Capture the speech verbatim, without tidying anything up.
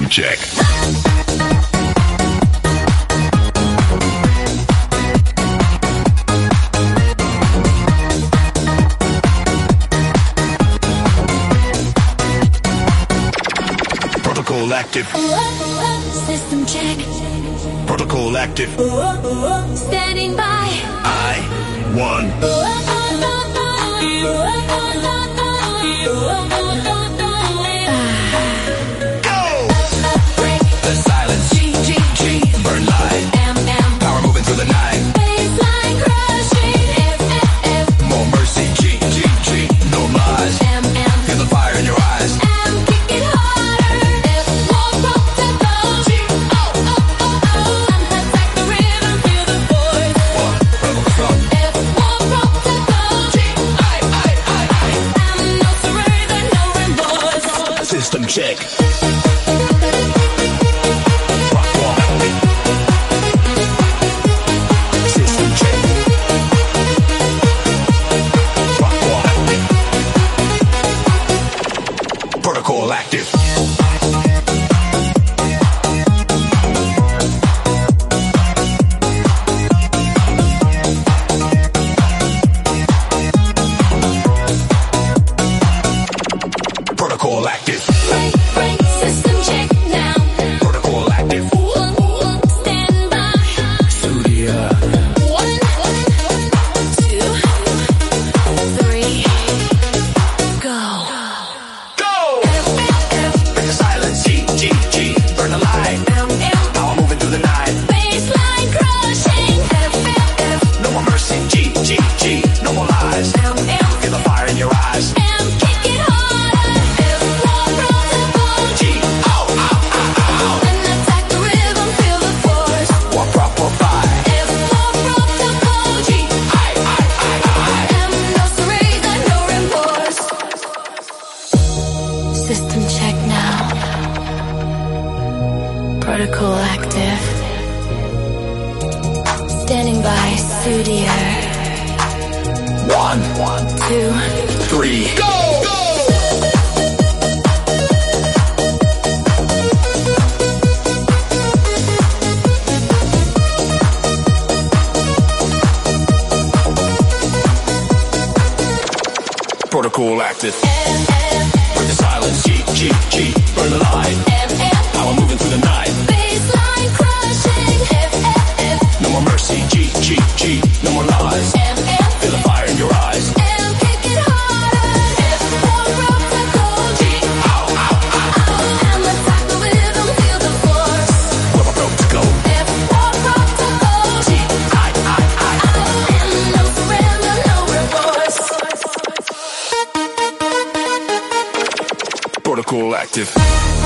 check. Protocol active. System check. Protocol active. Standing by. I one. The silence, G, G, G, burn light, M, M, power moving through the night, Baseline crushing, F, F, F, more mercy, G, G, G, no lies, M, M, feel the fire in your eyes, M, kick it harder, F, more protocol, G, oh, oh, oh, oh, M, attack the rhythm, feel the force, what, rebel the front, F, more protocol, G, I, I, I, I, M, no surrender, no remorse, System check. protocol active. Protocol active. break, break, system check now, Protocol active. stand by, Studio. one, two, three, go. Go! Break the silence. G, G, G. Burn the light. M, M, Power moving through the night. baseline crushing, F, F, F, No more mercy. G, G, G. No more lies. M, M, Feel the fire in your eyes. M, kick it harder, F, more protocol, G, ow, ow, ow, ow. and attack the rhythm, feel the force, One proper five. F, more protocol, G, I, I, I, I. M, no surrender, no remorse. System check now. Protocol active. Standing by, studio. One, one, Two, three, go! Protocol active. M, M, Break the silence. G, G, G. Burn the light. M, M, Power moving through the night. baseline crushing, F, F, F, No more mercy. G, G, G. No more lies. M, M, Feel the fire in your eyes. M, kick it harder, F, more protocol, G, Ow, ow, ow. M, attack the rhythm, feel the force, Where my rope to go. F, more protocol, G, I, I, I. M, no surrender, no remorse. Protocol active.